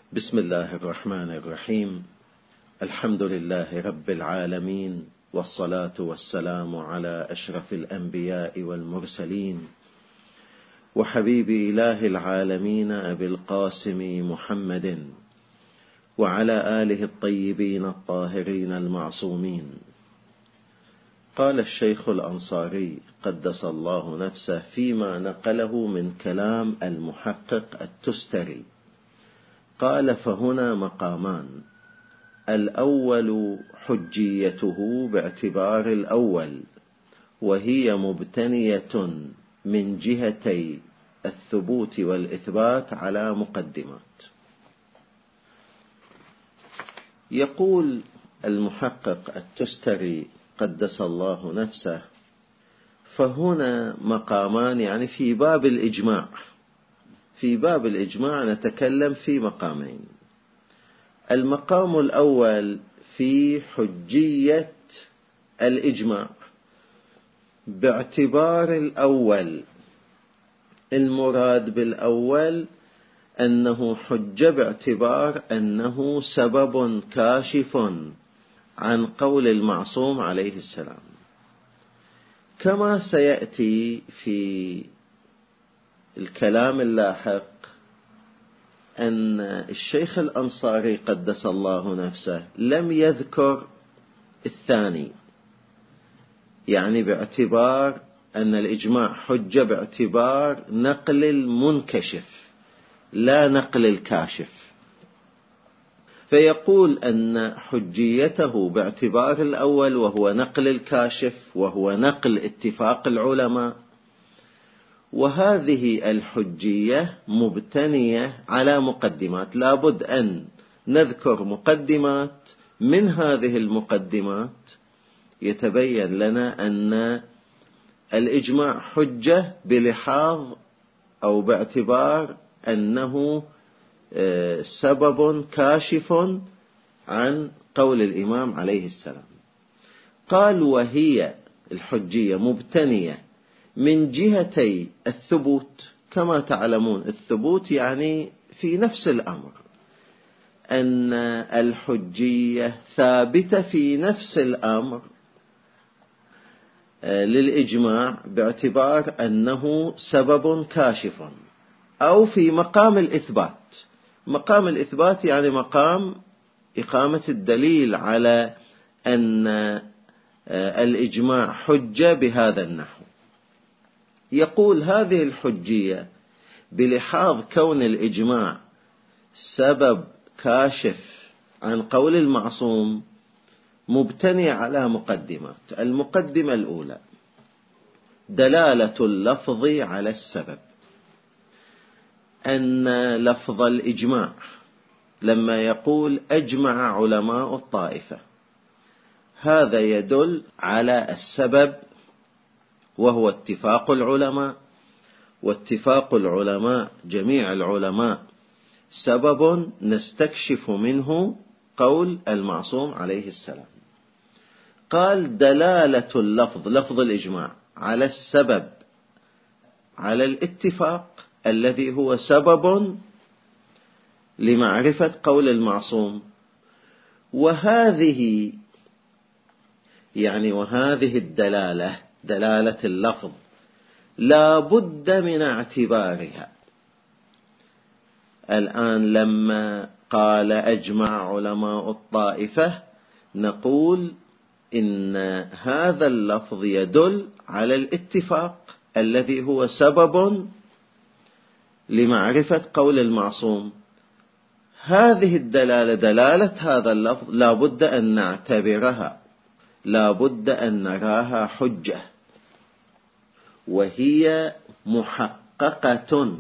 بسم الله الرحمن الرحيم. الحمد لله رب العالمين، والصلاة والسلام على أشرف الأنبياء والمرسلين، وحبيب إله العالمين أبي القاسم محمد، وعلى آله الطيبين الطاهرين المعصومين. قال الشيخ الأنصاري قدس الله نفسه فيما نقله من كلام المحقق التستري، قال: فهنا مقامان: الأول حجيته باعتبار الأول، وهي مبتنية من جهتي الثبوت والإثبات على مقدمات. يقول المحقق التستري قدس الله نفسه: فهنا مقامان، يعني في باب الإجماع. في باب الإجماع نتكلم في مقامين. المقام الأول في حجية الإجماع باعتبار الأول. المراد بالأول أنه حجة باعتبار أنه سبب كاشف عن قول المعصوم عليه السلام، كما سيأتي في الكلام اللاحق أن الشيخ الأنصاري قدس الله نفسه لم يذكر الثاني، يعني باعتبار أن الإجماع حجة باعتبار نقل المنكشف لا نقل الكاشف، فيقول أن حجيته باعتبار الأول وهو نقل الكاشف، وهو نقل اتفاق العلماء. وهذه الحجية مبتنية على مقدمات، لابد أن نذكر مقدمات. من هذه المقدمات يتبين لنا أن الإجماع حجة بلحاظ أو باعتبار أنه سبب كاشف عن قول الإمام عليه السلام. قال: وهي الحجية مبتنية من جهتي الثبوت. كما تعلمون الثبوت يعني في نفس الأمر، أن الحجية ثابتة في نفس الأمر للإجماع باعتبار أنه سبب كاشف، أو في مقام الإثبات. مقام الإثبات يعني مقام إقامة الدليل على أن الإجماع حجة بهذا النحو. يقول: هذه الحجية بلحاظ كون الإجماع سبب كاشف عن قول المعصوم مبتني على مقدمات. المقدمة الأولى: دلالة اللفظ على السبب. أن لفظ الإجماع لما يقول أجمع علماء الطائفة، هذا يدل على السبب، وهو اتفاق العلماء. واتفاق العلماء جميع العلماء سبب نستكشف منه قول المعصوم عليه السلام. قال: دلالة اللفظ، لفظ الإجماع، على السبب، على الاتفاق الذي هو سبب لمعرفة قول المعصوم. وهذه الدلالة، دلالة اللفظ، لا بد من اعتبارها. الآن لما قال أجمع علماء الطائفة، نقول إن هذا اللفظ يدل على الاتفاق الذي هو سبب لمعرفة قول المعصوم. هذه الدلالة، دلالة هذا اللفظ، لا بد أن نعتبرها، لا بد أن نراها حجة، وهي محققة،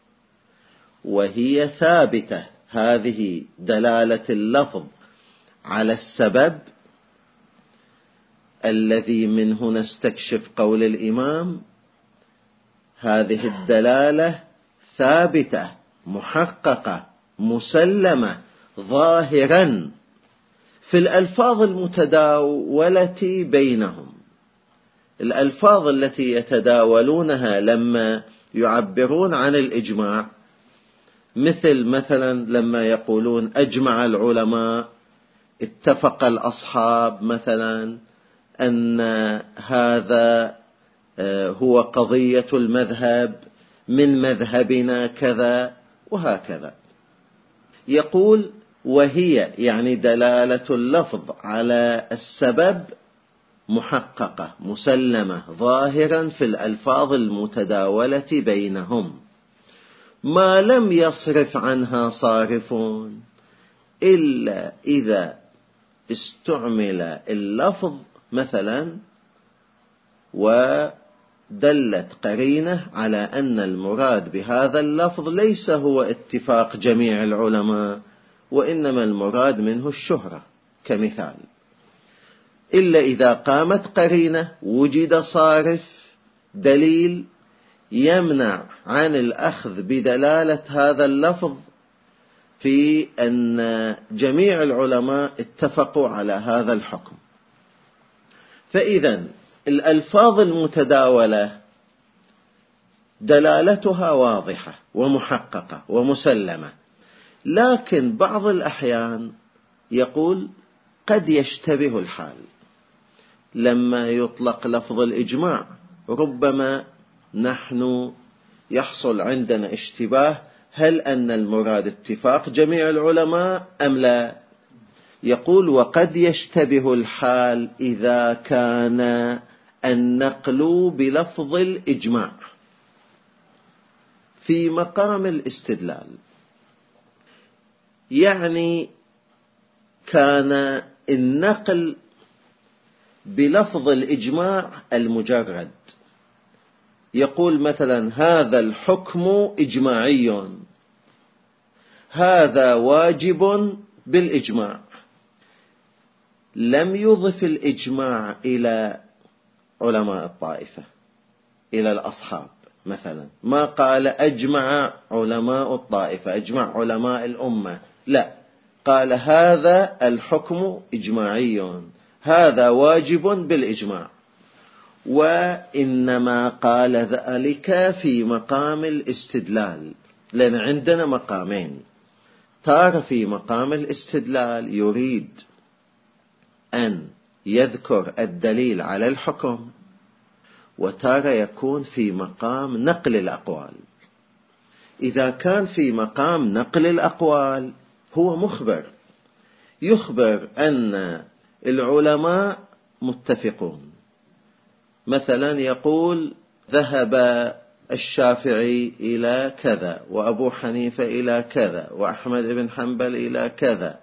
وهي ثابتة. هذه دلالة اللفظ على السبب الذي منه نستكشف قول الإمام، هذه الدلالة ثابتة محققة مسلمة ظاهرا في الألفاظ المتداولة بينهم. الألفاظ التي يتداولونها لما يعبرون عن الإجماع مثلا لما يقولون أجمع العلماء، اتفق الأصحاب مثلا أن هذا هو قضية المذهب، من مذهبنا كذا وهكذا. يقول وهي يعني دلالة اللفظ على السبب محققة مسلمة ظاهرا في الألفاظ المتداولة بينهم، ما لم يصرف عنها صارفون، إلا إذا استعمل اللفظ مثلا ودلت قرينة على أن المراد بهذا اللفظ ليس هو اتفاق جميع العلماء، وإنما المراد منه الشهرة كمثال. إلا إذا قامت قرينة وجد صارف دليل يمنع عن الأخذ بدلالة هذا اللفظ في أن جميع العلماء اتفقوا على هذا الحكم. فإذا الألفاظ المتداولة دلالتها واضحة ومحققة ومسلمة، لكن بعض الأحيان يقول قد يشتبه الحال لما يطلق لفظ الإجماع، ربما نحن يحصل عندنا اشتباه، هل أن المراد اتفاق جميع العلماء أم لا؟ يقول وقد يشتبه الحال إذا كان النقل بلفظ الإجماع في مقام الاستدلال، يعني كان النقل بلفظ الإجماع المجرد، يقول مثلا هذا الحكم إجماعي، هذا واجب بالإجماع، لم يضف الإجماع إلى علماء الطائفة، إلى الأصحاب مثلا، ما قال أجمع علماء الطائفة، أجمع علماء الأمة، لا، قال هذا الحكم إجماعي، هذا واجب بالإجماع، وإنما قال ذلك في مقام الاستدلال، لأن عندنا مقامين، تارة في مقام الاستدلال يريد أن يذكر الدليل على الحكم، وتارة يكون في مقام نقل الأقوال. إذا كان في مقام نقل الأقوال هو مخبر، يخبر أن العلماء متفقون، مثلا يقول ذهب الشافعي إلى كذا، وأبو حنيفة إلى كذا، وأحمد بن حنبل إلى كذا،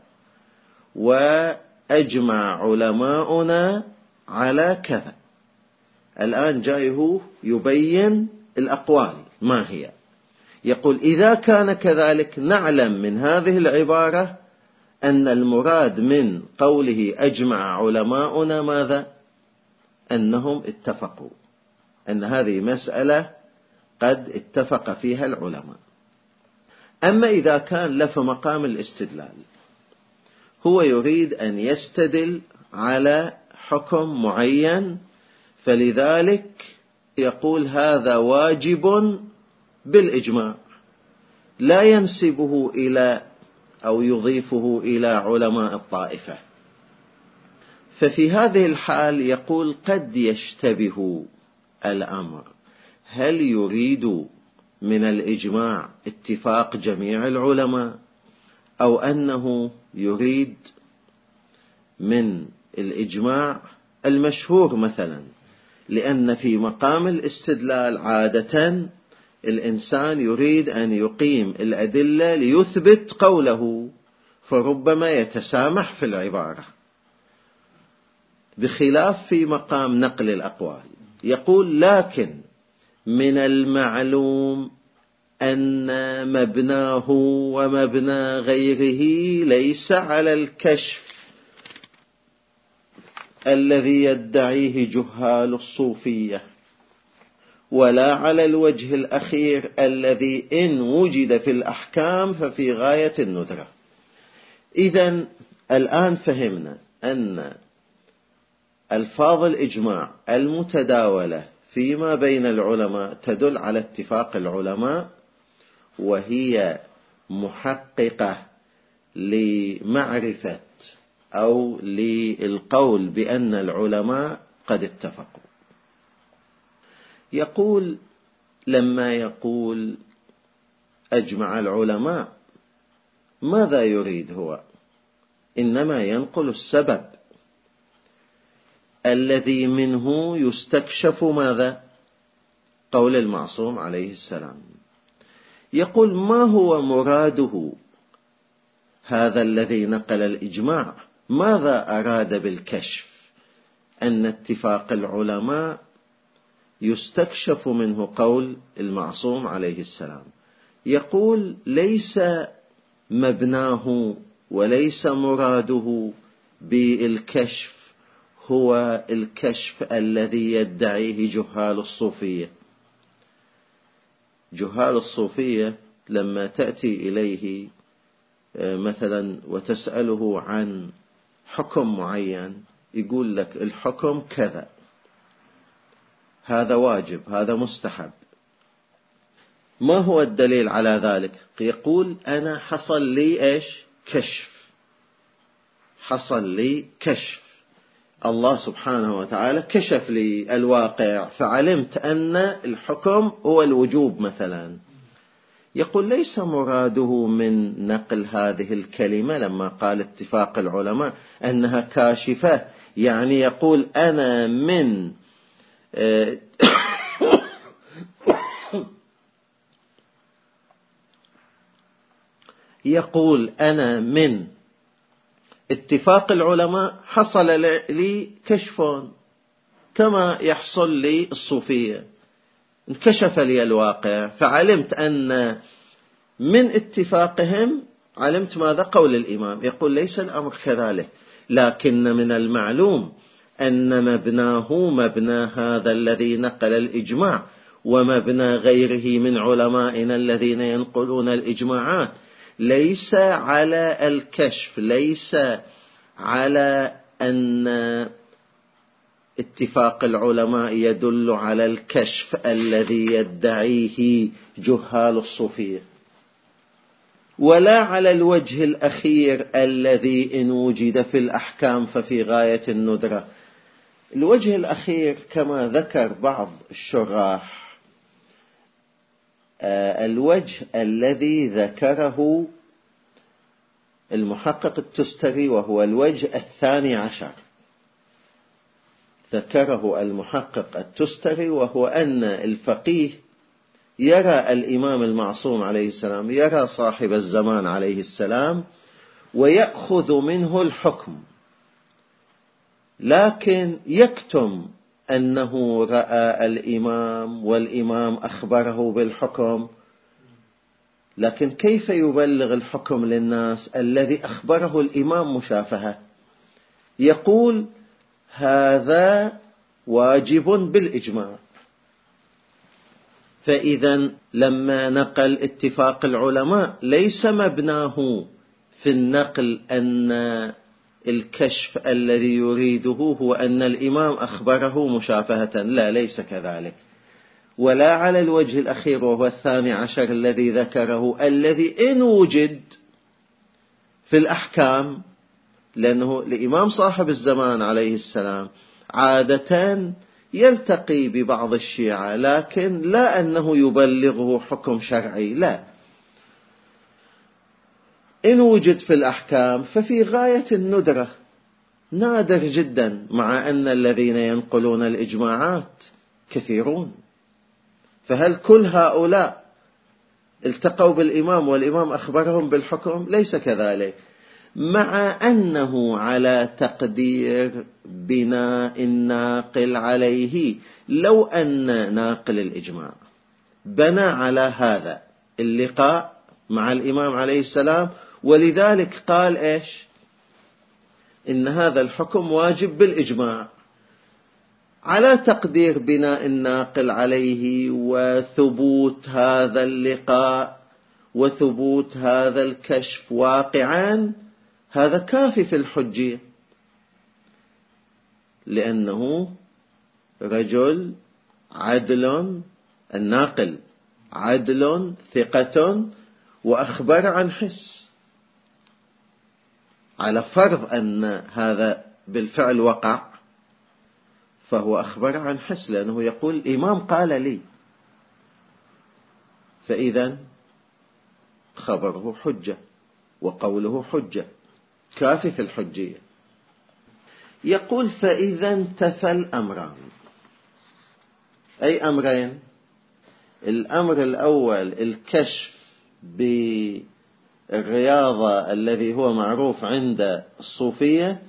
وأجمع علماؤنا على كذا. الآن جايه يبين الأقوال ما هي، يقول إذا كان كذلك نعلم من هذه العبارة أن المراد من قوله أجمع علماؤنا ماذا؟ أنهم اتفقوا، أن هذه مسألة قد اتفق فيها العلماء. أما إذا كان لف مقام الاستدلال، هو يريد أن يستدل على حكم معين، فلذلك يقول هذا واجب بالإجماع، لا ينسبه إلى أو يضيفه إلى علماء الطائفة. ففي هذه الحال يقول قد يشتبه الأمر، هل يريد من الإجماع اتفاق جميع العلماء، أو أنه يريد من الإجماع المشهور مثلا، لأن في مقام الاستدلال عادة الإنسان يريد أن يقيم الأدلة ليثبت قوله، فربما يتسامح في العبارة، بخلاف في مقام نقل الأقوال. يقول لكن من المعلوم أن مبناه ومبنى غيره ليس على الكشف الذي يدعيه جهال الصوفية، ولا على الوجه الأخير الذي إن وجد في الأحكام ففي غاية الندرة. إذن الآن فهمنا أن ألفاظ الإجماع المتداولة فيما بين العلماء تدل على اتفاق العلماء، وهي محققة لمعرفة أو للقول بأن العلماء قد اتفقوا. يقول لما يقول أجمع العلماء ماذا يريد هو؟ إنما ينقل السبب الذي منه يستكشف ماذا؟ قول المعصوم عليه السلام. يقول ما هو مراده هذا الذي نقل الإجماع؟ ماذا أراد بالكشف؟ أن اتفاق العلماء يستكشف منه قول المعصوم عليه السلام. يقول ليس مبناه وليس مراده بالكشف هو الكشف الذي يدعيه جهال الصوفية. جهال الصوفية لما تأتي إليه مثلا وتسأله عن حكم معين يقول لك الحكم كذا، هذا واجب، هذا مستحب. ما هو الدليل على ذلك؟ يقول أنا حصل لي إيش؟ كشف. حصل لي كشف، الله سبحانه وتعالى كشف لي الواقع فعلمت أن الحكم هو الوجوب مثلا. يقول ليس مراده من نقل هذه الكلمة لما قال اتفاق العلماء أنها كاشفة، يعني يقول أنا من يقول أنا من اتفاق العلماء حصل لي كشف كما يحصل لي الصوفية، انكشف لي الواقع فعلمت أن من اتفاقهم علمت ماذا؟ قول الإمام. يقول ليس الأمر كذلك، لكن من المعلوم أن مبناه مبنى هذا الذي نقل الإجماع ومبنى غيره من علمائنا الذين ينقلون الإجماعات ليس على الكشف، ليس على أن اتفاق العلماء يدل على الكشف الذي يدعيه جهال الصوفية، ولا على الوجه الأخير الذي إن وجد في الأحكام ففي غاية الندرة. الوجه الأخير كما ذكر بعض الشراح الوجه الذي ذكره المحقق التستري وهو الوجه 12، ذكره المحقق التستري وهو أن الفقيه يرى الإمام المعصوم عليه السلام، يرى صاحب الزمان عليه السلام ويأخذ منه الحكم، لكن يكتم أنه رأى الإمام والإمام أخبره بالحكم. لكن كيف يبلغ الحكم للناس الذي أخبره الإمام مشافهة؟ يقول هذا واجب بالإجماع. فإذا لما نقل اتفاق العلماء ليس مبناه في النقل أن الكشف الذي يريده هو أن الإمام أخبره مشافهة، لا، ليس كذلك. ولا على الوجه الأخير وهو 12 الذي ذكره الذي إن وجد في الأحكام، لأنه الإمام صاحب الزمان عليه السلام عادة يلتقي ببعض الشيعة، لكن لا أنه يبلغه حكم شرعي، لا، إن وجد في الأحكام ففي غاية الندرة، نادر جدا، مع أن الذين ينقلون الإجماعات كثيرون. فهل كل هؤلاء التقوا بالإمام والإمام أخبرهم بالحكم؟ ليس كذلك، مع أنه على تقدير بناء الناقل عليه. لو أن ناقل الإجماع بنى على هذا اللقاء مع الإمام عليه السلام ولذلك قال إيش؟ إن هذا الحكم واجب بالإجماع، على تقدير بناء الناقل عليه وثبوت هذا اللقاء وثبوت هذا الكشف واقعا، هذا كافي في الحجية، لأنه رجل عدل، الناقل عدل ثقة، وأخبر عن حس، على فرض أن هذا بالفعل وقع فهو أخبر عن حس، لأنه يقول الإمام قال لي، فإذا خبره حجة وقوله حجة كافي في الحجية. يقول فإذا انتفى الأمران، أي أمرين؟ الأمر الأول الكشف بالرياضة الذي هو معروف عند الصوفية،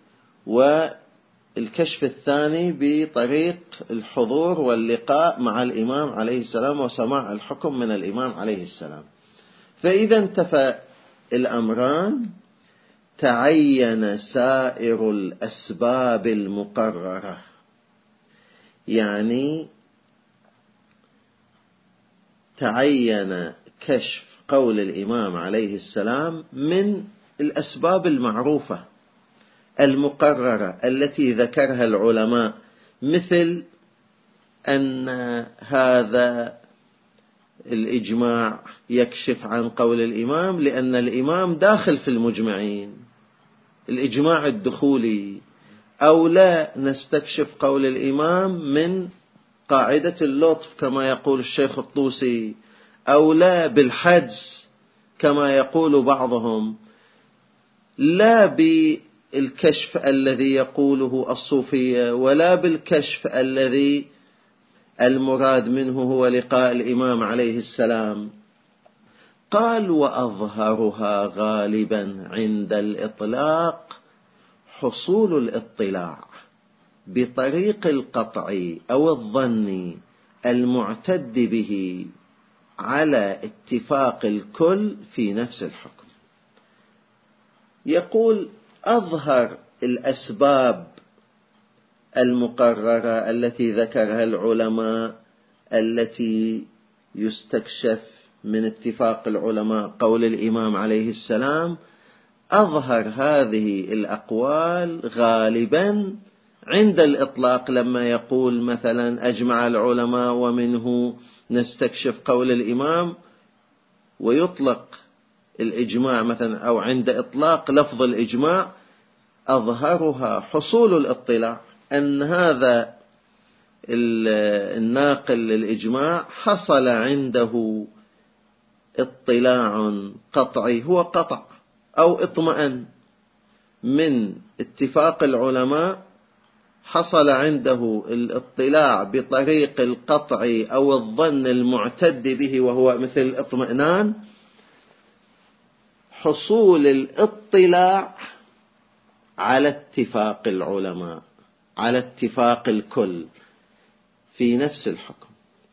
والكشف الثاني بطريق الحضور واللقاء مع الإمام عليه السلام وسماع الحكم من الإمام عليه السلام. فإذا انتفى الأمران تعين سائر الأسباب المقررة، يعني تعين كشف قول الإمام عليه السلام من الأسباب المعروفة المقررة التي ذكرها العلماء، مثل أن هذا الإجماع يكشف عن قول الإمام لأن الإمام داخل في المجمعين، الإجماع الدخولي، أو لا نستكشف قول الإمام من قاعدة اللطف كما يقول الشيخ الطوسي، أو لا بالحجز كما يقول بعضهم، لا بالكشف الذي يقوله الصوفية، ولا بالكشف الذي المراد منه هو لقاء الإمام عليه السلام. قال وأظهرها غالبا عند الإطلاق حصول الاطلاع بطريق القطع أو الظن المعتد به على اتفاق الكل في نفس الحكم. يقول أظهر الأسباب المقررة التي ذكرها العلماء التي يستكشف من اتفاق العلماء قول الإمام عليه السلام، أظهر هذه الأقوال غالبا عند الإطلاق، لما يقول مثلا أجمع العلماء ومنه نستكشف قول الإمام، ويطلق الإجماع مثلا، أو عند إطلاق لفظ الإجماع أظهرها حصول الاطلاع، أن هذا الناقل للإجماع حصل عنده اطلاع قطعي، هو قطع أو اطمأن من اتفاق العلماء، حصل عنده الاطلاع بطريق القطع أو الظن المعتد به وهو مثل الاطمئنان، حصول الاطلاع على اتفاق العلماء، على اتفاق الكل في نفس الحكم.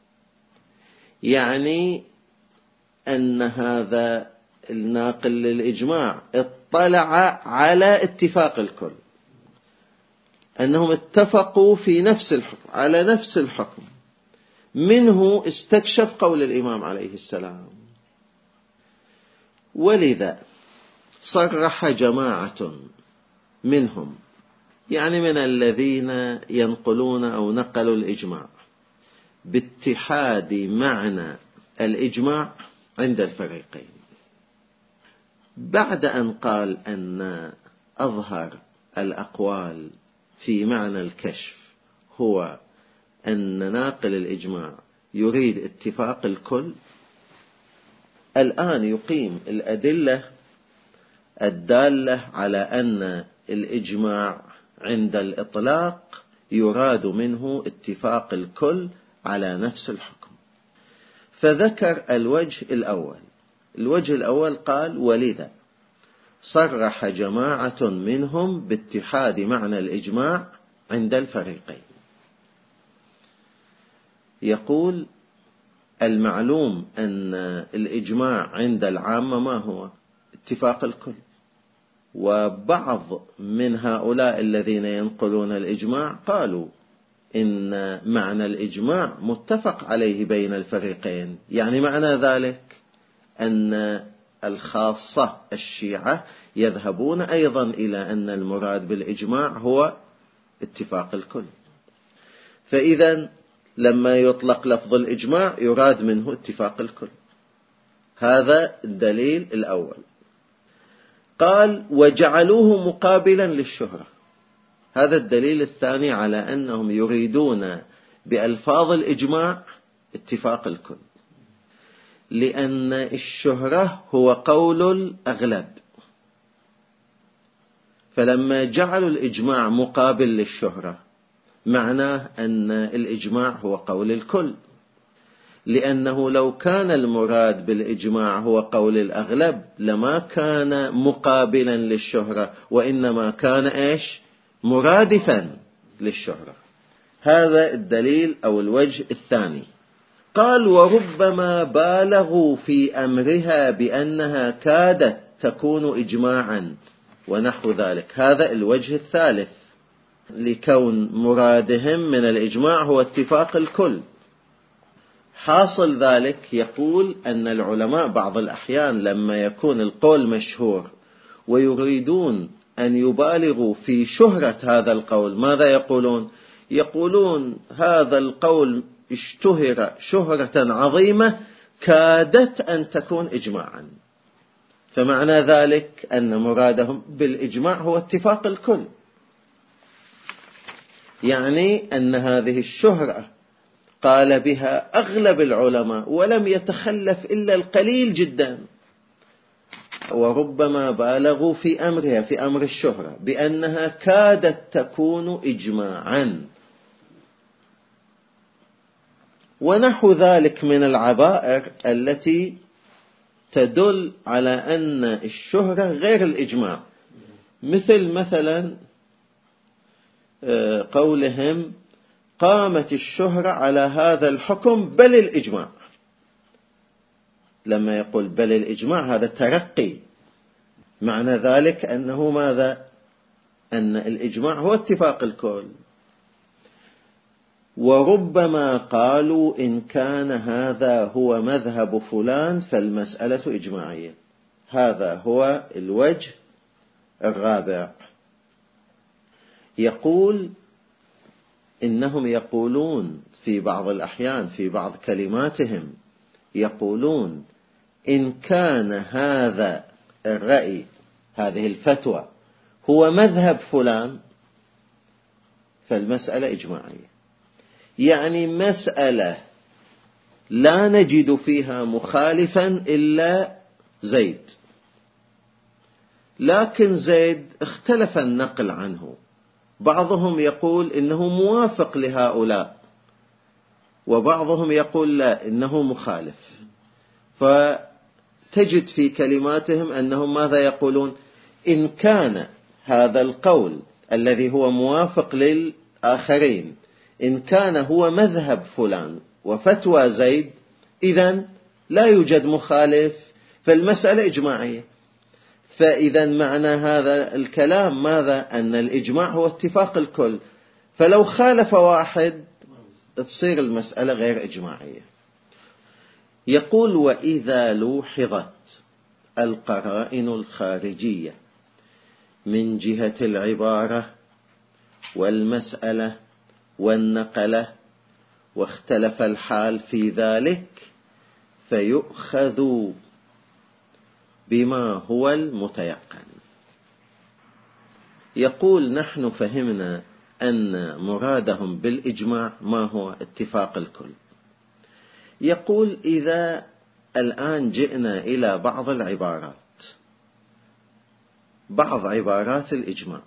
يعني أن هذا الناقل للإجماع اطلع على اتفاق الكل، أنهم اتفقوا في نفس الحكم، على نفس الحكم، منه استكشف قول الإمام عليه السلام. ولذا صرح جماعة منهم، يعني من الذين ينقلون أو نقلوا الإجماع، باتحاد معنى الإجماع عند الفريقين، بعد أن قال أن أظهر الأقوال في معنى الكشف هو أن ناقل الإجماع يريد اتفاق الكل. الآن يقيم الأدلة الدالة على أن الإجماع عند الإطلاق يراد منه اتفاق الكل على نفس الحكم. فذكر الوجه الأول. الوجه الأول قال ولذا صرح جماعة منهم باتحاد معنى الإجماع عند الفريقين. يقول المعلوم أن الإجماع عند العامة ما هو؟ اتفاق الكل. وبعض من هؤلاء الذين ينقلون الإجماع قالوا إن معنى الإجماع متفق عليه بين الفريقين، يعني معنى ذلك أن الخاصة الشيعة يذهبون أيضا إلى أن المراد بالإجماع هو اتفاق الكل. فإذا لما يطلق لفظ الإجماع يراد منه اتفاق الكل. هذا الدليل الأول. قال وجعلوه مقابلا للشهرة. هذا الدليل الثاني على أنهم يريدون بألفاظ الإجماع اتفاق الكل، لأن الشهرة هو قول الأغلب، فلما جعلوا الإجماع مقابل للشهرة معناه أن الإجماع هو قول الكل، لأنه لو كان المراد بالإجماع هو قول الأغلب لما كان مقابلا للشهرة، وإنما كان إيش؟ مرادفا للشهرة. هذا الدليل أو الوجه الثاني. قال وربما بالغوا في أمرها بأنها كادت تكون إجماعا ونحو ذلك. هذا الوجه الثالث، لكون مرادهم من الإجماع هو اتفاق الكل. حاصل ذلك يقول أن العلماء بعض الأحيان لما يكون القول مشهور ويريدون أن يبالغوا في شهرة هذا القول، ماذا يقولون؟ يقولون هذا القول اشتهر شهرة عظيمة كادت أن تكون إجماعا، فمعنى ذلك أن مرادهم بالإجماع هو اتفاق الكل، يعني أن هذه الشهرة قال بها أغلب العلماء ولم يتخلف إلا القليل جدا. وربما بالغوا في أمرها، في أمر الشهرة، بأنها كادت تكون إجماعا ونحو ذلك من العبائر التي تدل على أن الشهرة غير الإجماع، مثلا قولهم قامت الشهرة على هذا الحكم بل الإجماع. لما يقول بل الإجماع هذا ترقي، معنى ذلك أنه ماذا؟ أن الإجماع هو اتفاق الكل. وربما قالوا إن كان هذا هو مذهب فلان فالمسألة إجماعية. هذا هو الوجه الرابع. يقول إنهم يقولون في بعض الأحيان في بعض كلماتهم يقولون إن كان هذا الرأي، هذه الفتوى، هو مذهب فلان فالمسألة إجماعية، يعني مسألة لا نجد فيها مخالفا إلا زيد، لكن زيد اختلف النقل عنه، بعضهم يقول إنه موافق لهؤلاء وبعضهم يقول لا إنه مخالف، فتجد في كلماتهم أنهم ماذا يقولون؟ إن كان هذا القول الذي هو موافق للآخرين إن كان هو مذهب فلان وفتوى زيد إذن لا يوجد مخالف فالمسألة إجماعية. فإذا معنى هذا الكلام ماذا؟ أن الإجماع هو اتفاق الكل، فلو خالف واحد تصير المسألة غير إجماعية. يقول وإذا لوحظت القرائن الخارجية من جهة العبارة والمسألة والنقلة واختلف الحال في ذلك فيؤخذ بما هو المتيقن. يقول نحن فهمنا أن مرادهم بالإجماع ما هو اتفاق الكل. يقول إذا الآن جئنا إلى بعض العبارات، بعض عبارات الإجماع،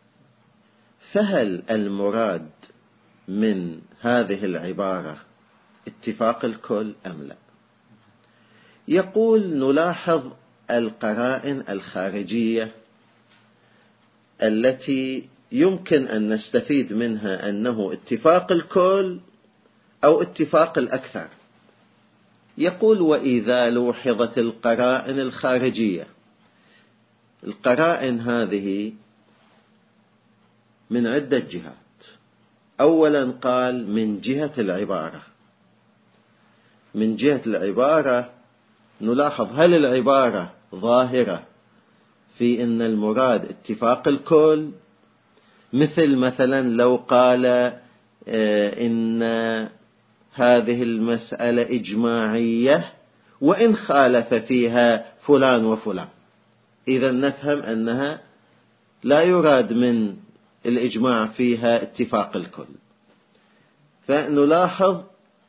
فهل المراد من هذه العبارة اتفاق الكل أم لا؟ يقول نلاحظ القرائن الخارجية التي يمكن أن نستفيد منها أنه اتفاق الكل أو اتفاق الأكثر. يقول وإذا لوحظت القرائن الخارجية، القرائن هذه من عدة جهات. أولا قال من جهة العبارة، من جهة العبارة نلاحظ هل العبارة ظاهرة في أن المراد اتفاق الكل، مثلا لو قال إن هذه المسألة إجماعية وإن خالف فيها فلان وفلان. إذا نفهم أنها لا يراد من الإجماع فيها اتفاق الكل. فنلاحظ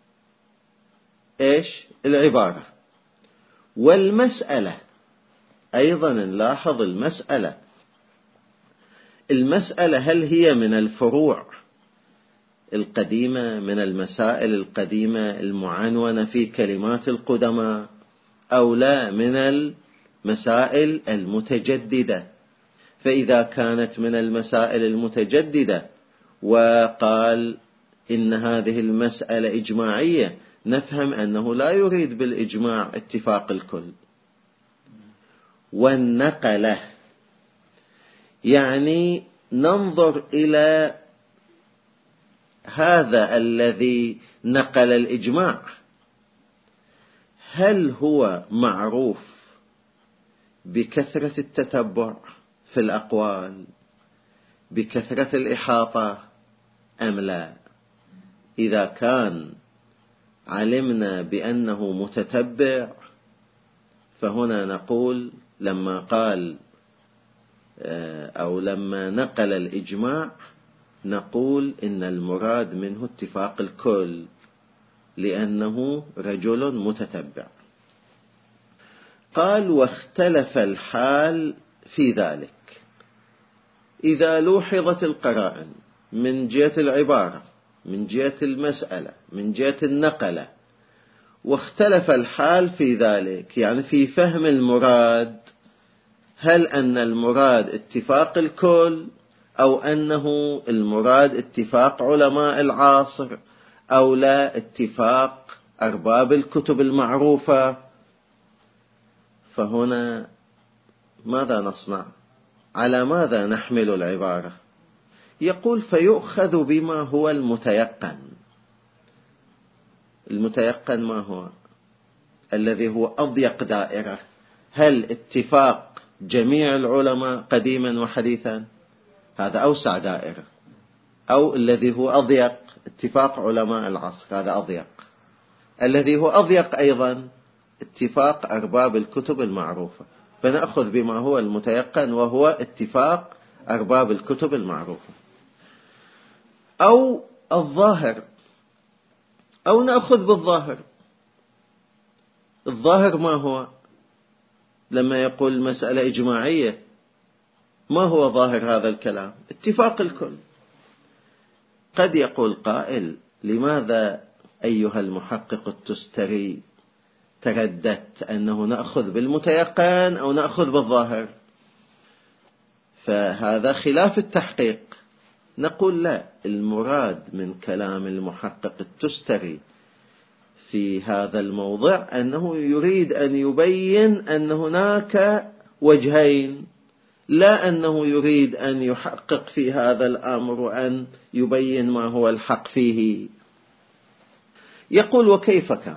إيش العبارة والمسألة أيضا. نلاحظ المسألة هل هي من الفروع القديمة، من المسائل القديمة المعنونة في كلمات القدماء، أو لا من المسائل المتجددة؟ فإذا كانت من المسائل المتجددة وقال إن هذه المسألة إجماعية، نفهم أنه لا يريد بالإجماع اتفاق الكل. والنقله يعني ننظر إلى هذا الذي نقل الإجماع، هل هو معروف بكثرة التتبع في الأقوال، بكثرة الإحاطة أم لا؟ إذا كان علمنا بأنه متتبع، فهنا نقول لما قال أو لما نقل الإجماع نقول إن المراد منه اتفاق الكل، لأنه رجل متتبع. قال واختلف الحال في ذلك إذا لوحظت القرائن من جهة العبارة، من جهة المسألة، من جهة النقلة. واختلف الحال في ذلك يعني في فهم المراد، هل أن المراد اتفاق الكل، أو أنه المراد اتفاق علماء العصر، أو لا اتفاق أرباب الكتب المعروفة. فهنا ماذا نصنع؟ على ماذا نحمل العبارة؟ يقول فيؤخذ بما هو المتيقن. المتيقن ما هو؟ الذي هو أضيق دائرة. هل اتفاق جميع العلماء قديما وحديثا؟ هذا أوسع دائرة. أو الذي هو أضيق اتفاق علماء العصر، هذا أضيق. الذي هو أضيق أيضا اتفاق أرباب الكتب المعروفة. فنأخذ بما هو المتيقن وهو اتفاق أرباب الكتب المعروفة. أو الظاهر، أو نأخذ بالظاهر. الظاهر ما هو؟ لما يقول مسألة إجماعية، ما هو ظاهر هذا الكلام؟ اتفاق الكل. قد يقول قائل لماذا أيها المحقق التستري ترددت أنه نأخذ بالمتيقن أو نأخذ بالظاهر؟ فهذا خلاف التحقيق. نقول لا، المراد من كلام المحقق التستري في هذا الموضع أنه يريد أن يبين أن هناك وجهين، لا أنه يريد أن يحقق في هذا الأمر وأن يبين ما هو الحق فيه. يقول وكيف كان؟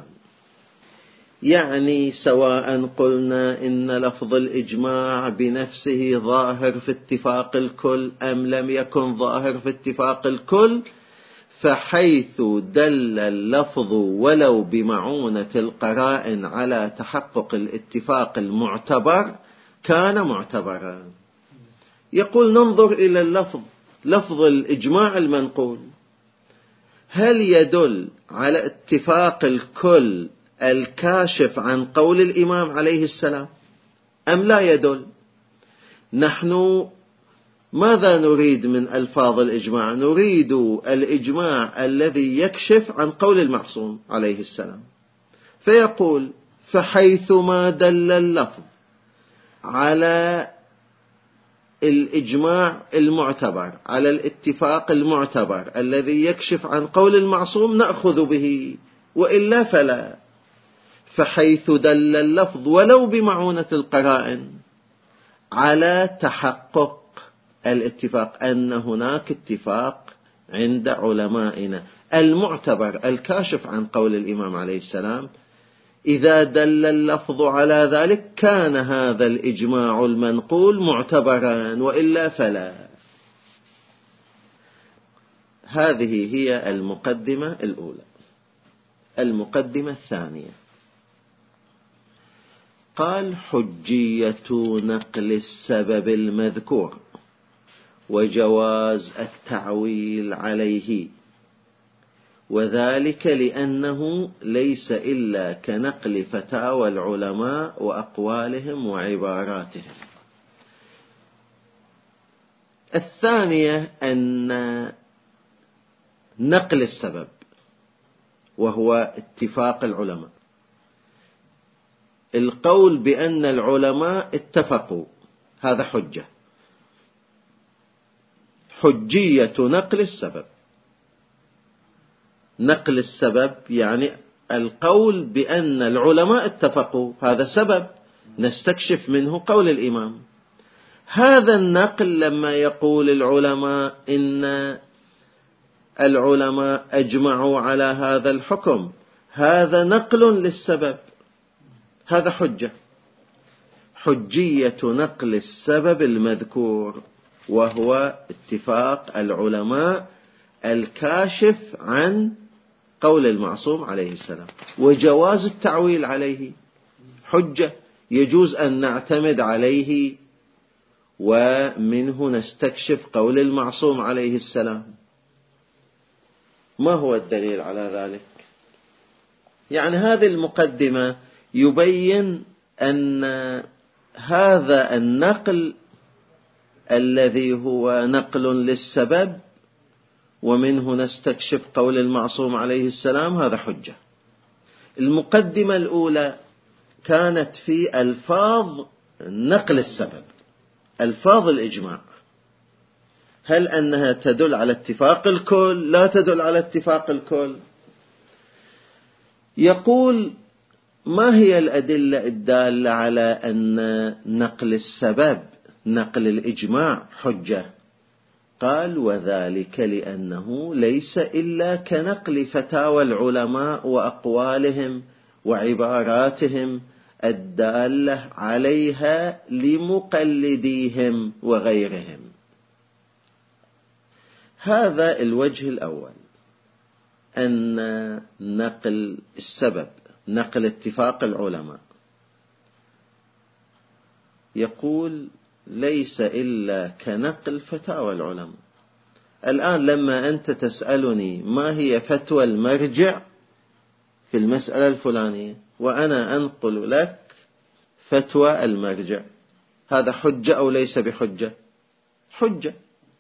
يعني سواء قلنا إن لفظ الإجماع بنفسه ظاهر في اتفاق الكل أم لم يكن ظاهر في اتفاق الكل، فحيث دل اللفظ ولو بمعونة القرائن على تحقق الاتفاق المعتبر كان معتبرا. يقول ننظر إلى اللفظ، لفظ الإجماع المنقول، هل يدل على اتفاق الكل الكاشف عن قول الإمام عليه السلام أم لا يدل؟ نحن ماذا نريد من ألفاظ الإجماع؟ نريد الإجماع الذي يكشف عن قول المعصوم عليه السلام. فيقول فحيثما دل اللفظ على الإجماع المعتبر، على الاتفاق المعتبر الذي يكشف عن قول المعصوم نأخذ به، وإلا فلا. فحيث دل اللفظ ولو بمعونة القرائن على تحقق الاتفاق، أن هناك اتفاق عند علمائنا المعتبر الكاشف عن قول الإمام عليه السلام، إذا دل اللفظ على ذلك كان هذا الإجماع المنقول معتبرا، وإلا فلا. هذه هي المقدمة الأولى. المقدمة الثانية، قال: حجية نقل السبب المذكور وجواز التعويل عليه، وذلك لأنه ليس إلا كنقل فتاوى العلماء وأقوالهم وعباراتهم. الثانية أن نقل السبب وهو اتفاق العلماء، القول بأن العلماء اتفقوا هذا حجة، حجية نقل السبب. نقل السبب يعني القول بأن العلماء اتفقوا، هذا سبب نستكشف منه قول الإمام. هذا النقل لما يقول العلماء إن العلماء أجمعوا على هذا الحكم، هذا نقل للسبب، هذا حجة، حجية نقل السبب المذكور وهو اتفاق العلماء الكاشف عن قول المعصوم عليه السلام، وجواز التعويل عليه حجة، يجوز أن نعتمد عليه ومنه نستكشف قول المعصوم عليه السلام. ما هو الدليل على ذلك؟ يعني هذه المقدمة يبين أن هذا النقل الذي هو نقل للسبب ومنه نستكشف قول المعصوم عليه السلام هذا حجة. المقدمة الأولى كانت في ألفاظ نقل السبب، ألفاظ الإجماع، هل أنها تدل على اتفاق الكل؟ لا تدل على اتفاق الكل. يقول: ما هي الأدلة الدالة على أن نقل السبب نقل الإجماع حجة؟ قال: وذلك لأنه ليس إلا كنقل فتاوى العلماء وأقوالهم وعباراتهم الدالة عليها لمقلديهم وغيرهم. هذا الوجه الأول، أن نقل السبب نقل اتفاق العلماء، يقول ليس إلا كنقل فتاوى العلماء. الآن لما أنت تسألني ما هي فتوى المرجع في المسألة الفلانية وأنا أنقل لك فتوى المرجع، هذا حجة أو ليس بحجة؟ حجة.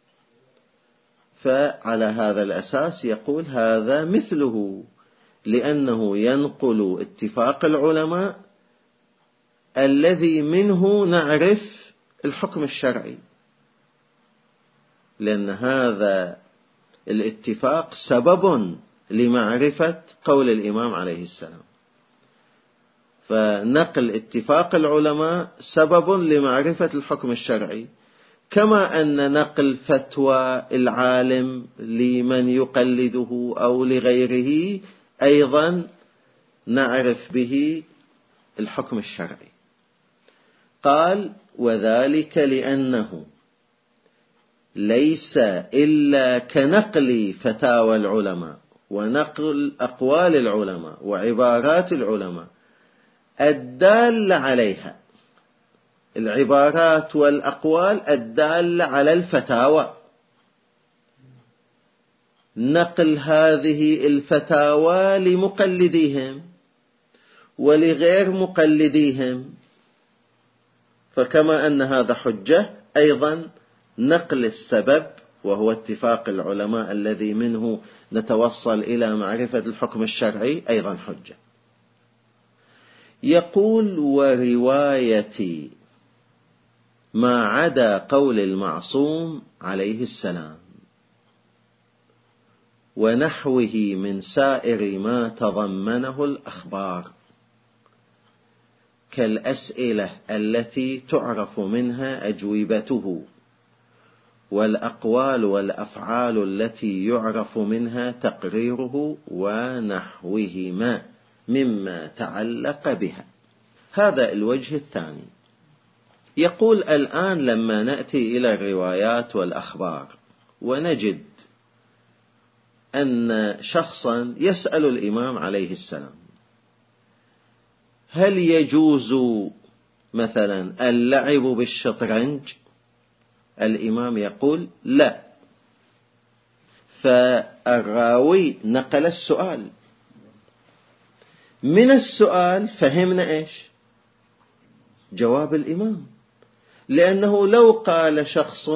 فعلى هذا الأساس يقول هذا مثله، لأنه ينقل اتفاق العلماء الذي منه نعرف الحكم الشرعي، لأن هذا الاتفاق سبب لمعرفة قول الإمام عليه السلام. فنقل اتفاق العلماء سبب لمعرفة الحكم الشرعي، كما أن نقل فتوى العالم لمن يقلده أو لغيره أيضا نعرف به الحكم الشرعي. قال: وذلك لأنه ليس إلا كنقل فتاوى العلماء ونقل أقوال العلماء وعبارات العلماء الدالة عليها، العبارات والأقوال الدالة على الفتاوى، نقل هذه الفتاوى لمقلديهم ولغير مقلديهم. فكما أن هذا حجة، أيضا نقل السبب وهو اتفاق العلماء الذي منه نتوصل إلى معرفة الحكم الشرعي أيضا حجة. يقول: ورواية ما عدا قول المعصوم عليه السلام ونحوه من سائر ما تضمنه الأخبار كالأسئلة التي تعرف منها أجوبته، والأقوال والأفعال التي يعرف منها تقريره، ونحوهما مما تعلق بها. هذا الوجه الثاني. يقول: الآن لما نأتي إلى الروايات والأخبار ونجد أن شخصا يسأل الإمام عليه السلام: هل يجوز مثلا اللعب بالشطرنج؟ الإمام يقول لا، فالراوي نقل السؤال، من السؤال فهمنا إيش؟ جواب الإمام. لأنه لو قال شخص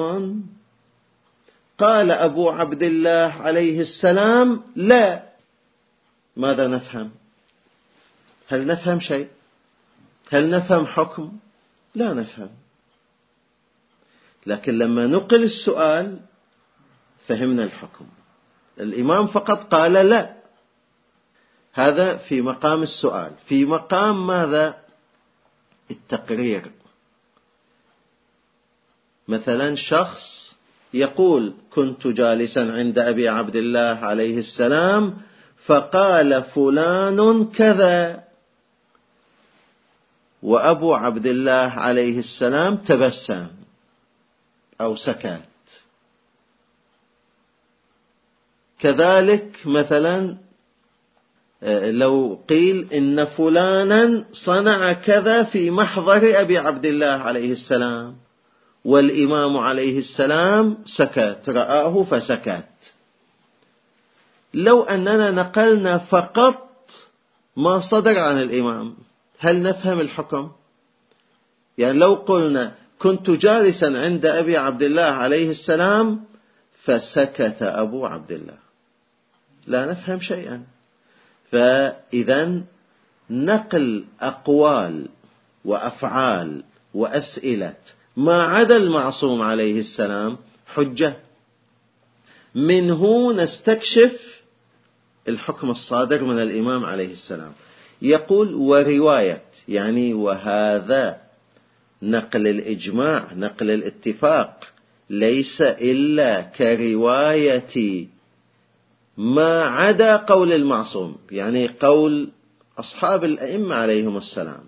قال أبو عبد الله عليه السلام لا، ماذا نفهم؟ هل نفهم شيء؟ هل نفهم حكم؟ لا نفهم. لكن لما نقل السؤال فهمنا الحكم. الإمام فقط قال لا، هذا في مقام السؤال. في مقام ماذا؟ التقرير. مثلا شخص يقول كنت جالسا عند أبي عبد الله عليه السلام فقال فلان كذا، وأبو عبد الله عليه السلام تبسم أو سكت. كذلك مثلا لو قيل إن فلانا صنع كذا في محضر أبي عبد الله عليه السلام والإمام عليه السلام سكت، رآه فسكت. لو أننا نقلنا فقط ما صدر عن الإمام هل نفهم الحكم؟ يعني لو قلنا كنت جالسا عند أبي عبد الله عليه السلام فسكت أبو عبد الله، لا نفهم شيئا. فإذا نقل أقوال وأفعال وأسئلة ما عدا المعصوم عليه السلام حجة، منه نستكشف الحكم الصادر من الإمام عليه السلام. يقول ورواية، يعني وهذا نقل الإجماع، نقل الاتفاق، ليس إلا كرواية ما عدا قول المعصوم، يعني قول أصحاب الأئمة عليهم السلام،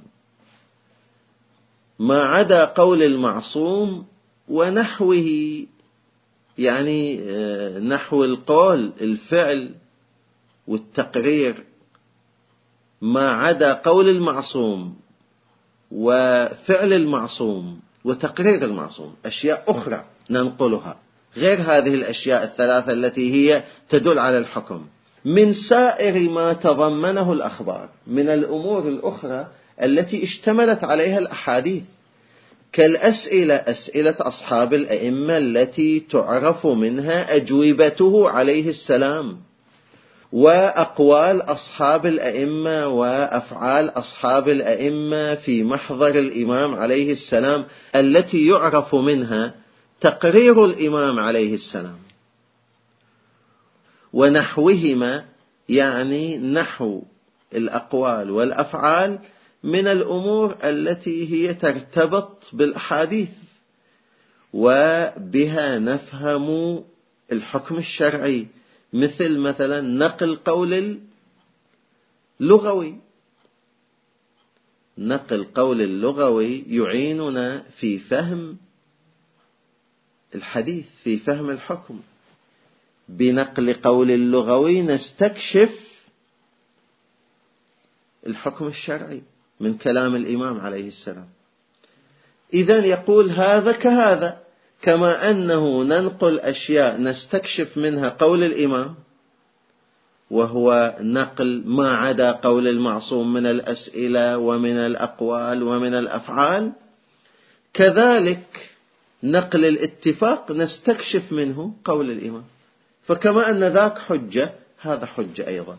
ما عدا قول المعصوم ونحوه، يعني نحو القول الفعل والتقرير، ما عدا قول المعصوم وفعل المعصوم وتقرير المعصوم، أشياء أخرى ننقلها غير هذه الأشياء الثلاثة التي هي تدل على الحكم، من سائر ما تضمنه الأخبار من الأمور الأخرى التي اشتملت عليها الأحاديث، كالأسئلة، أسئلة أصحاب الأئمة التي تعرف منها أجوبته عليه السلام، وأقوال أصحاب الأئمة وأفعال أصحاب الأئمة في محضر الإمام عليه السلام التي يعرف منها تقرير الإمام عليه السلام، ونحوهما، يعني نحو الأقوال والأفعال من الأمور التي هي ترتبط بالأحاديث وبها نفهم الحكم الشرعي، مثلا نقل قول اللغوي. نقل قول اللغوي يعيننا في فهم الحديث، في فهم الحكم. بنقل قول اللغوي نستكشف الحكم الشرعي من كلام الإمام عليه السلام. إذن يقول هذا كهذا، كما أنه ننقل أشياء نستكشف منها قول الإمام وهو نقل ما عدا قول المعصوم من الأسئلة ومن الأقوال ومن الأفعال، كذلك نقل الاتفاق نستكشف منه قول الإمام. فكما أن ذاك حجة هذا حجة أيضا.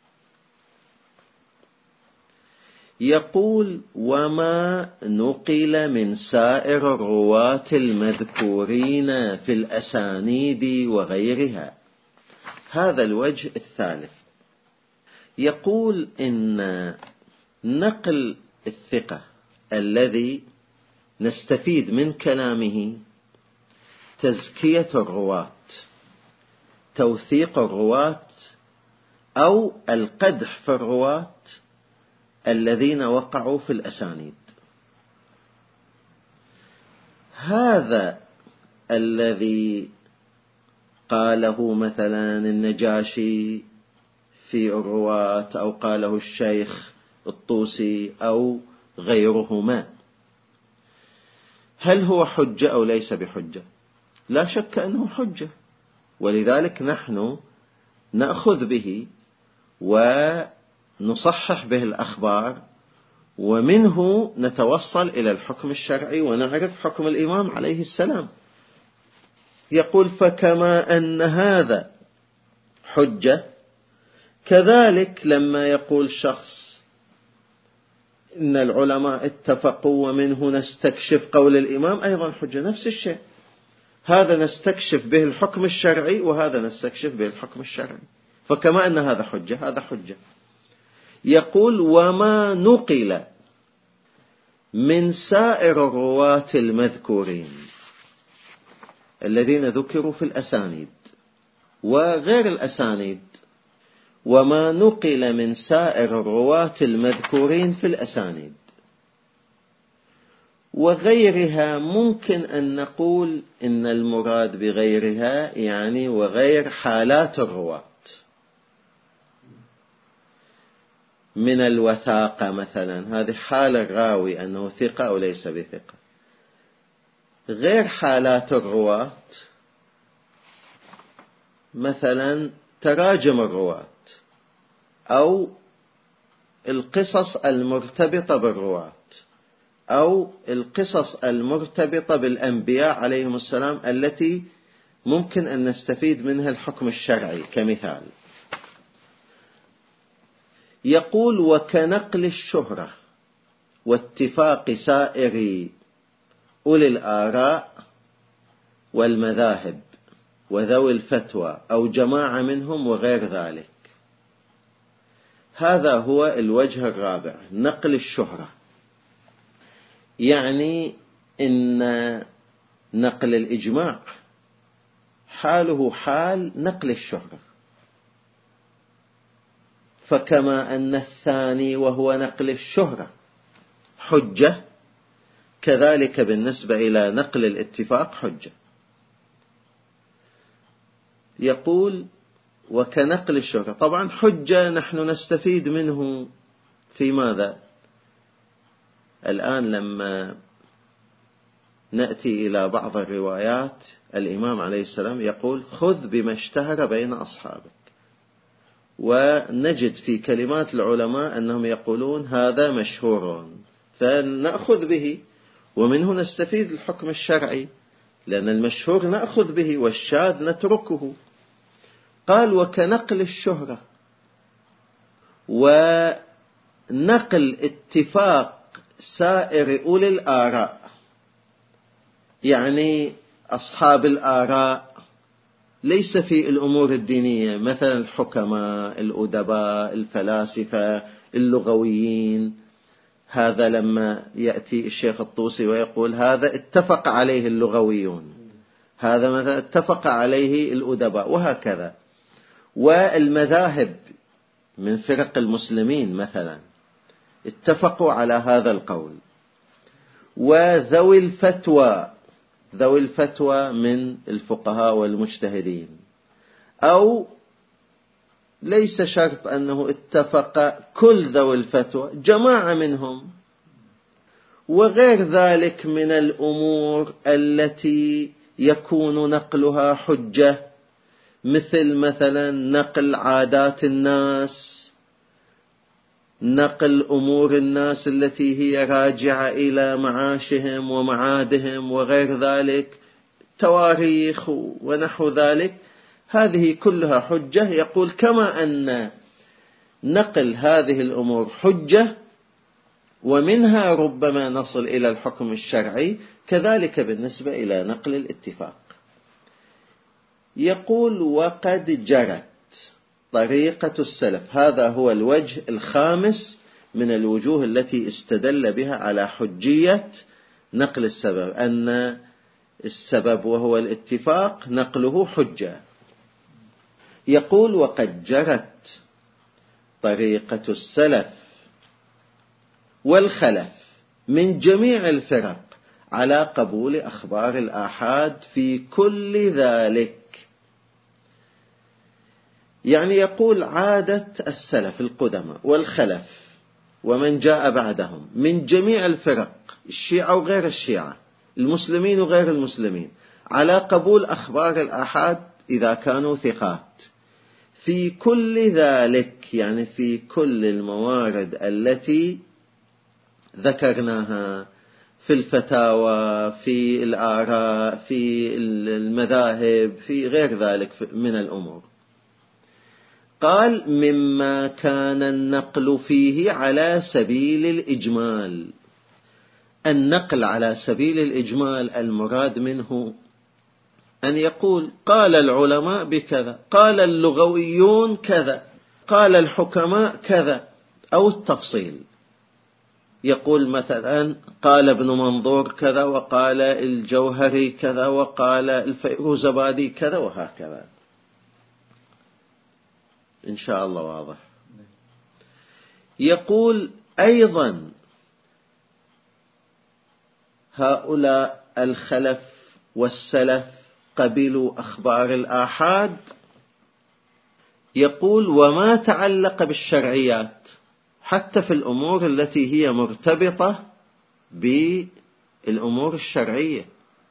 يقول وما نقل من سائر الرواة المذكورين في الأسانيد وغيرها، هذا الوجه الثالث. يقول إن نقل الثقة الذي نستفيد من كلامه تزكية الرواة، توثيق الرواة، أو القدح في الرواة الذين وقعوا في الأسانيد. هذا الذي قاله مثلا النجاشي في الرواة، أو قاله الشيخ الطوسي أو غيرهما، هل هو حجة أو ليس بحجة؟ لا شك أنه حجة، ولذلك نحن نأخذ به ونصحح به الأخبار، ومنه نتوصل إلى الحكم الشرعي ونعرف حكم الإمام عليه السلام. يقول: فكما أن هذا حجة، كذلك لما يقول شخص إن العلماء اتفقوا ومنه نستكشف قول الإمام، أيضا حجة، نفس الشيء. هذا نستكشف به الحكم الشرعي وهذا نستكشف به الحكم الشرعي، فكما أن هذا حجة هذا حجة. يقول: وما نقل من سائر الرواة المذكورين الذين ذكروا في الأسانيد وغير الأسانيد، وما نقل من سائر الرواة المذكورين في الأسانيد وغيرها، ممكن أن نقول إن المراد بغيرها يعني وغير حالات الرواة، من الوثاقة مثلا، هذه حال الراوي أنه ثقة أو ليس بثقة. غير حالات الرواة مثلا تراجم الرواة أو القصص المرتبطة بالرواة أو القصص المرتبطة بالأنبياء عليهم السلام التي ممكن أن نستفيد منها الحكم الشرعي كمثال. يقول: وكنقل الشهرة واتفاق سائر أولي الآراء والمذاهب وذوي الفتوى أو جماعة منهم وغير ذلك. هذا هو الوجه الرابع، نقل الشهرة. يعني إن نقل الإجماع حاله حال نقل الشهرة، فكما أن الثاني وهو نقل الشهرة حجة، كذلك بالنسبة إلى نقل الاتفاق حجة. يقول: وكنقل الشهرة، طبعا حجة نحن نستفيد منه في ماذا؟ الآن لما نأتي إلى بعض الروايات، الإمام عليه السلام يقول: خذ بما اشتهر بين أصحابك، ونجد في كلمات العلماء أنهم يقولون هذا مشهور، فنأخذ به ومنه نستفيد الحكم الشرعي، لأن المشهور نأخذ به والشاذ نتركه. قال: وكنقل الشهرة ونقل اتفاق سائر أولي الآراء، يعني أصحاب الآراء ليس في الأمور الدينية، مثلا الحكماء، الأدباء، الفلاسفة، اللغويين. هذا لما يأتي الشيخ الطوسي ويقول هذا اتفق عليه اللغويون، هذا مثلا اتفق عليه الأدباء، وهكذا. والمذاهب من فرق المسلمين مثلا اتفقوا على هذا القول. وذوي الفتوى، ذوي الفتوى من الفقهاء والمجتهدين، أو ليس شرط أنه اتفق كل ذوي الفتوى، جماعة منهم، وغير ذلك من الأمور التي يكون نقلها حجة، مثل مثلا نقل عادات الناس، نقل أمور الناس التي هي راجعة إلى معاشهم ومعادهم وغير ذلك، تواريخ ونحو ذلك، هذه كلها حجة. يقول: كما أن نقل هذه الأمور حجة ومنها ربما نصل إلى الحكم الشرعي، كذلك بالنسبة إلى نقل الاتفاق. يقول: وقد جرت طريقة السلف، هذا هو الوجه الخامس من الوجوه التي استدل بها على حجية نقل السبب، أن السبب وهو الاتفاق نقله حجة. يقول: وقد جرت طريقة السلف والخلف من جميع الفرق على قبول أخبار الآحاد في كل ذلك. يعني يقول عادة السلف القدماء والخلف ومن جاء بعدهم من جميع الفرق، الشيعة وغير الشيعة، المسلمين وغير المسلمين على قبول أخبار الآحاد إذا كانوا ثقات في كل ذلك، يعني في كل الموارد التي ذكرناها، في الفتاوى، في الآراء، في المذاهب، في غير ذلك من الأمور. قال مما كان النقل فيه على سبيل الإجمال. النقل على سبيل الإجمال المراد منه أن يقول قال العلماء بكذا، قال اللغويون كذا، قال الحكماء كذا، أو التفصيل. يقول مثلا قال ابن منظور كذا، وقال الجوهري كذا، وقال الفيروزبادي كذا، وهكذا. إن شاء الله واضح. يقول أيضا هؤلاء الخلف والسلف قبلوا أخبار الآحاد. يقول وما تعلق بالشرعيات حتى في الأمور التي هي مرتبطة بالأمور الشرعية،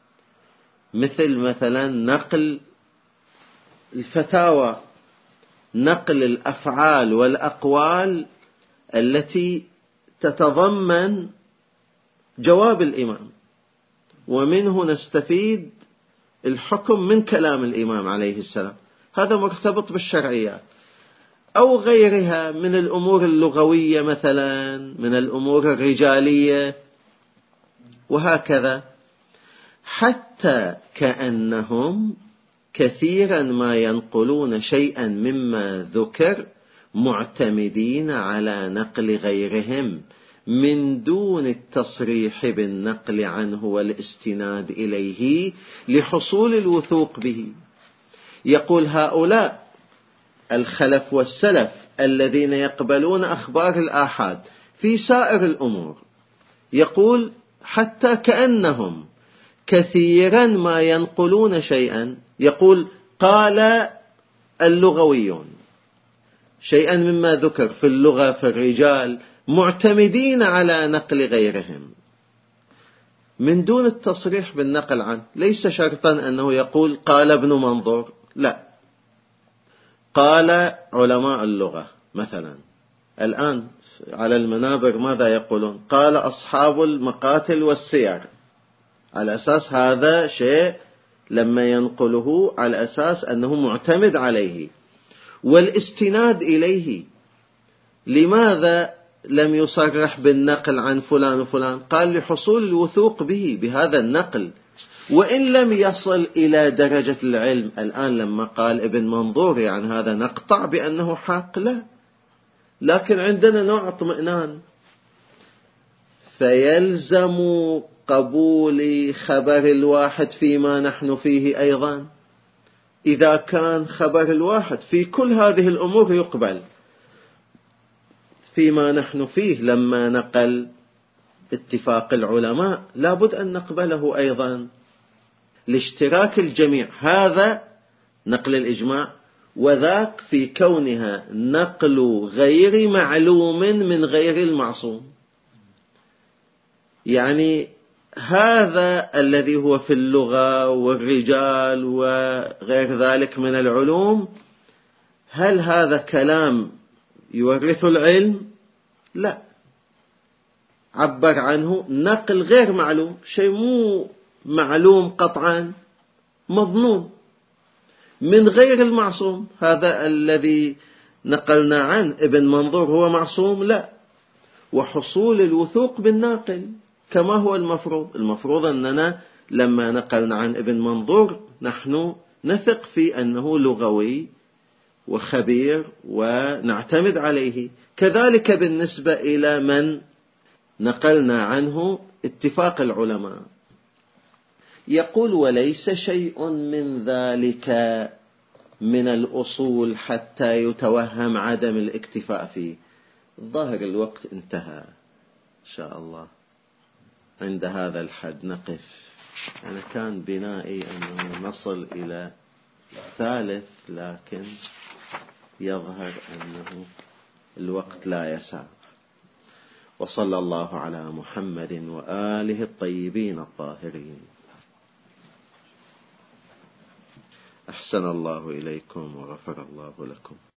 مثلا نقل الفتاوى، نقل الأفعال والأقوال التي تتضمن جواب الإمام، ومنه نستفيد الحكم من كلام الإمام عليه السلام، هذا مرتبط بالشرعيات. أو غيرها من الأمور اللغوية، مثلا من الأمور الرجالية، وهكذا. حتى كأنهم كثيرا ما ينقلون شيئا مما ذكر معتمدين على نقل غيرهم من دون التصريح بالنقل عنه والاستناد إليه لحصول الوثوق به. يقول هؤلاء الخلف والسلف الذين يقبلون أخبار الآحاد في سائر الأمور، يقول حتى كأنهم كثيرا ما ينقلون شيئا، يقول قال اللغويون شيئا مما ذكر في اللغة في الرجال معتمدين على نقل غيرهم من دون التصريح بالنقل عنه. ليس شرطا أنه يقول قال ابن منظور، لا، قال علماء اللغة مثلا. الآن على المنابر ماذا يقولون؟ قال أصحاب المقاتل والسير، على أساس هذا شيء لما ينقله على أساس أنه معتمد عليه والاستناد إليه. لماذا لم يصرح بالنقل عن فلان وفلان؟ قال لحصول الوثوق به بهذا النقل، وإن لم يصل إلى درجة العلم. الآن لما قال ابن منظور يعني هذا نقطع بأنه حق؟ لا، لكن عندنا نوع اطمئنان، فيلزم قبول خبر الواحد فيما نحن فيه أيضا. إذا كان خبر الواحد في كل هذه الأمور يقبل، فيما نحن فيه لما نقل اتفاق العلماء لابد أن نقبله أيضا لاشتراك الجميع. هذا نقل الإجماع، وذاك في كونها نقل غير معلوم من غير المعصوم. يعني هذا الذي هو في اللغة والرجال وغير ذلك من العلوم، هل هذا كلام يورث العلم؟ لا، عبر عنه نقل غير معلوم، شيء مو معلوم قطعا، مظنون من غير المعصوم. هذا الذي نقلنا عن ابن منظور هو معصوم؟ لا. وحصول الوثوق بالناقل كما هو المفروض أننا لما نقلنا عن ابن منظور نحن نثق في أنه لغوي وخبير ونعتمد عليه. كذلك بالنسبة إلى من نقلنا عنه اتفاق العلماء. يقول وليس شيء من ذلك من الأصول حتى يتوهم عدم الاكتفاء فيه. ظاهر الوقت انتهى، إن شاء الله عند هذا الحد نقف. أنا كان بنائي أنه نصل إلى الثالث، لكن يظهر أنه الوقت لا يسع. وصلى الله على محمد وآله الطيبين الطاهرين. أحسن الله إليكم وغفر الله لكم.